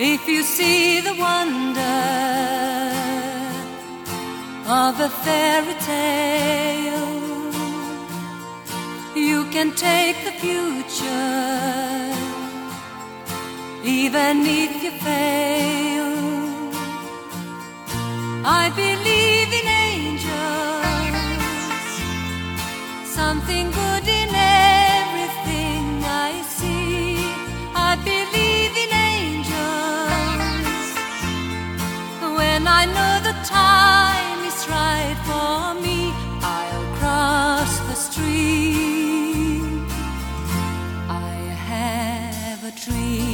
If you see the wonder of a fairy tale, you can take the future, even if you fail. I believe in angels, something good in everything I see. I believe in angels when I know the time is right for me. I'll cross the street. I have a dream.